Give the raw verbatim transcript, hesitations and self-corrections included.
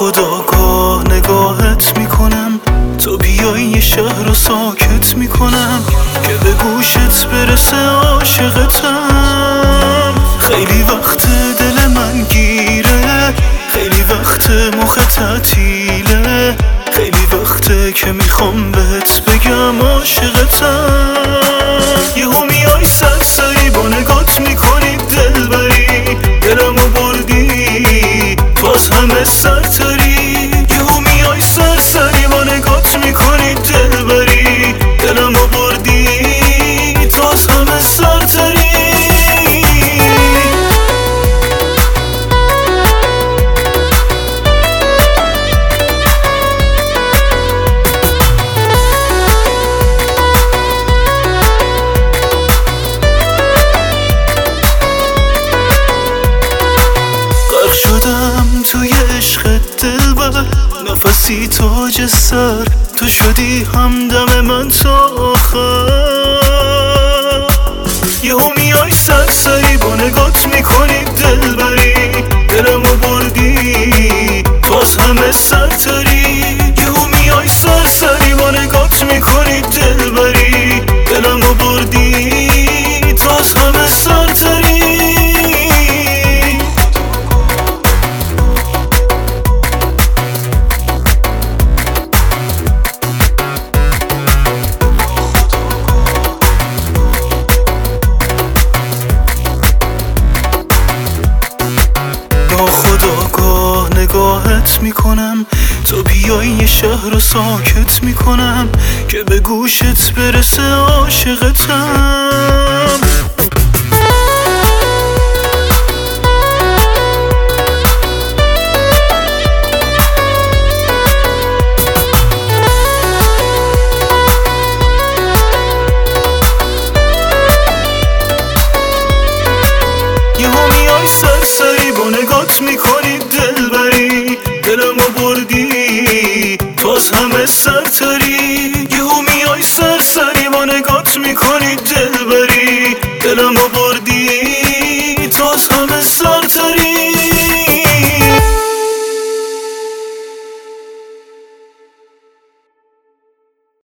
ناخودآگاه نگاهت میکنم، تو بیای یه شهر رو ساکت میکنم که به گوشت برسه عاشقتم. خیلی وقت دل من گیره، خیلی وقت مخ تعطیله، خیلی وقته که میخوام بهت بگم عاشقتم. یهو میای سرسری با نگات میکنی دلبری، دلمو بردی تو از همه سرتری. یهو میای سرسری با نگات میکنی دلبری، دلمو بردی تو از همه سرتری. شدم توی عشق دلبر، نفسی تاج سر، تو شدی همدم من تا آخر. یهو میای سرسری با نگات میکنی دلبری، دلمو بردی تو از همه سرتری. یهو میای سرسری با نگات میکنی دلبری، دلمو بردی تو از همه سرتری. ناخودآگاه نگاهت میکنم، تو بیای یه شهر رو ساکت میکنم که به گوشت برسه عاشقتم.